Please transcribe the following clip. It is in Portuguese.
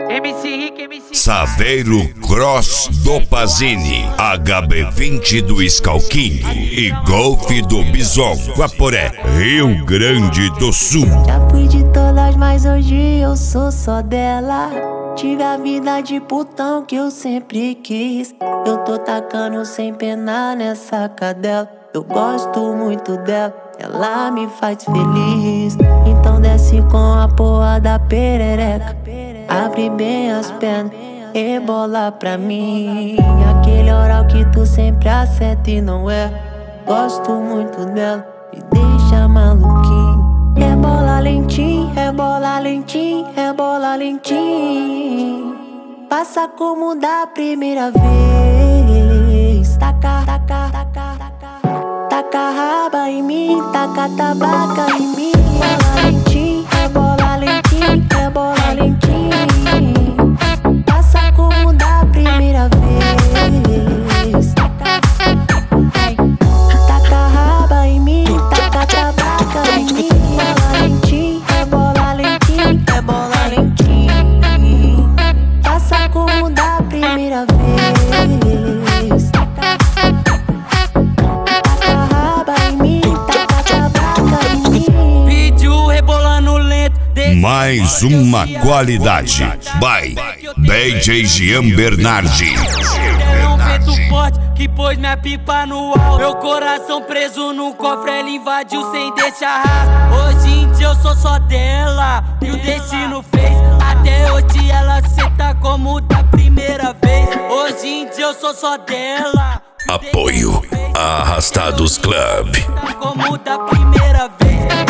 MC Rick, MC Saveiro Cross do Pazini, HB20 do Scalquinho e Golf do Bison, Guaporé, Rio Grande do Sul. Já fui de todas, mas hoje eu sou só dela. Tive a vida de putão que eu sempre quis. Eu tô tacando sem pena nessa cadela. Eu gosto muito dela, ela me faz feliz. Então desce com a porra da perereca, abre bem as pernas, rebola pra mim. Aquele oral que tu sempre acerta e não é. Gosto muito dela, me deixa maluquinho. Rebola lentinho, rebola lentinho, rebola lentinho. Passa como da primeira vez. Taca, taca, taca, taca. Taca raba em mim, taca tabaca em mim. Rebola lentinho, rebola lentinho. Passa como da primeira vez. Taca raba em mim, taca tabaca em mim. Rebola lentinho, rebola lentinho. Passa como da primeira vez. Taca raba em mim, taca tabaca em mim. Vídeo rebolando lento. Mais uma qualidade by DJ Jean Bernardi. É um vento forte que pôs minha pipa no alto. Meu coração preso no cofre, ela invadiu sem deixar rastro. Hoje em dia eu sou só dela, e o destino fez até hoje ela senta como da primeira vez. Hoje em dia eu sou só dela. Apoio Arrastados Club. Como da primeira vez.